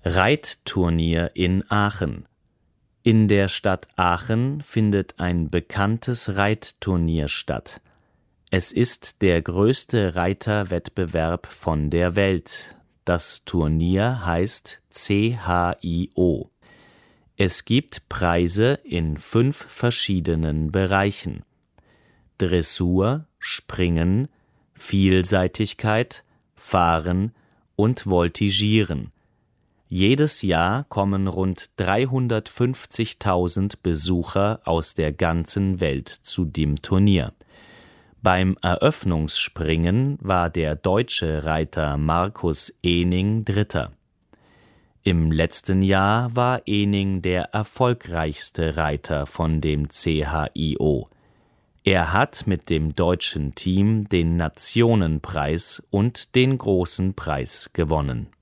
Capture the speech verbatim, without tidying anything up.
Reitturnier in Aachen. In der Stadt Aachen findet ein bekanntes Reitturnier statt. Es ist der größte Reiterwettbewerb von der Welt. Das Turnier heißt C H I O. Es gibt Preise in fünf verschiedenen Bereichen: Dressur, Springen, Vielseitigkeit, Fahren und Voltigieren. Jedes Jahr kommen rund dreihundertfünfzigtausend Besucher aus der ganzen Welt zu dem Turnier. Beim Eröffnungsspringen war der deutsche Reiter Markus Ehning Dritter. Im letzten Jahr war Ehning der erfolgreichste Reiter von dem C H I O. Er hat mit dem deutschen Team den Nationenpreis und den Großen Preis gewonnen.